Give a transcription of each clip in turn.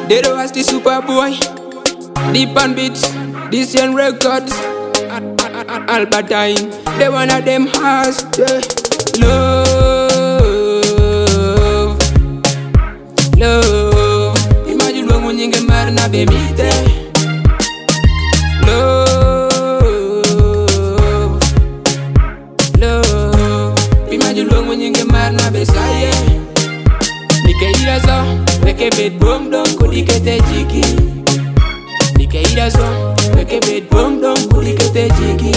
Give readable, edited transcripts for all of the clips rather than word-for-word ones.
They don't ask the Superboy, Deep and Beats, Decision Records, Albertine. They one of them has love, love. Imagine when you get married na be me there. Love, love. Imagine when you get married na be saye. Nikeira so, weke bed boom dong kudikete jiki. Nikeira so, weke bed boom dong kudikete jiki.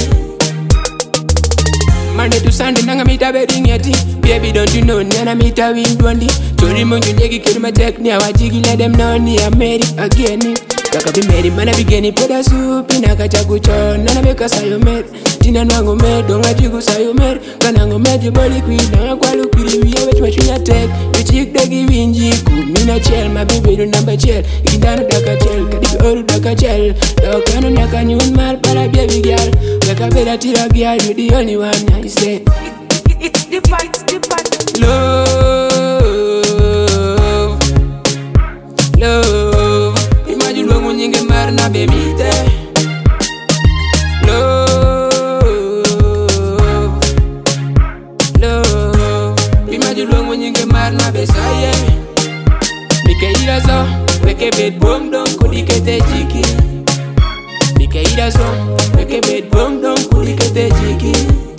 Monday to Sunday nanga mita bedding yeti. Baby don't you know nana mita win dwandi. Chori mungu nyegi kirima tek ni awajigi. Let them know ni I'm married again. Kaka be married mana bigeni poda soup inaka chakucho nana beka sayo mer. Tina nwango mer donga chigu sayo mer. Kanango mer jiboli kui nanga kwalu kiri wiya wech machunya tek. You chick dagi winji kumina chel my baby do number chel. Indano daka chel kadibi oru daka chel. Dokano naka nyun mal para baby girl. Kaka beda tira girl you the only one I say. It's the fight. Love, love. Imagine when you get married na baby there. Love, love. Imagine when you get married na be saye. Nikeira so, weke bed boom dong kudikete jiki. Nikeira so, weke bed boom dong kudikete jiki.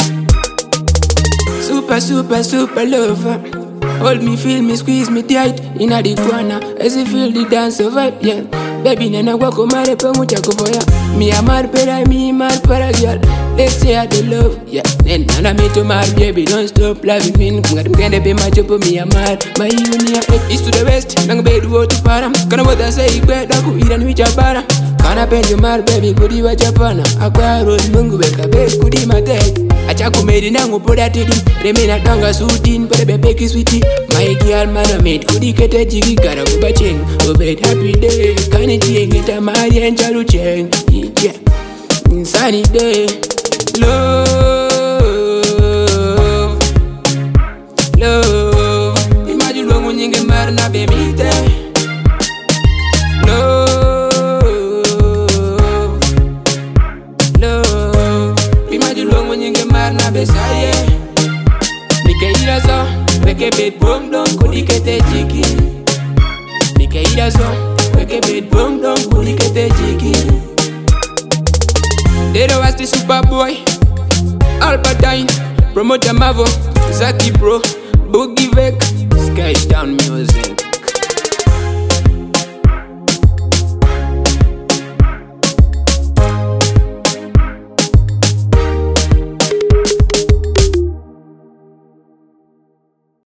Super lover. Hold me, feel me, squeeze me tight. Inna the corner, as you feel the dance vibe, yeah. Baby, nena wako mare pe mucha kuboya. Me a mar pera, me mar para girl. Let's share the love, yeah. Then nana me to mar, baby, don't stop loving me. Kunga mkende be machopo me a mar. My uni east to the west, nanga bed wo to param. Kana wada say kweda ku ira ni wicha Kana penjo mar, baby, kudi wachapana. Akwa road mungu beka bed kudi mate. Acha kumedi nangu poda tidi. Remina donga suitin, pere bepeki sweetie. My girl man made kudi kete jigi kara kubacheng. Obed happy day, kani ching ita mari and chalu cheng. Yeah, sunny day. Love, love. Imagine when you get married na be me there. Love, love. Imagine when you get married na be saye. Nikeira so, weke bed boom dong kudikete jiki. Nikeira so, weke bed boom dong kudikete jiki. They don't ask the Superboy, Albertine, Promoter Mavo, Zaki Bro, Boogie Vec, Sky Town Music.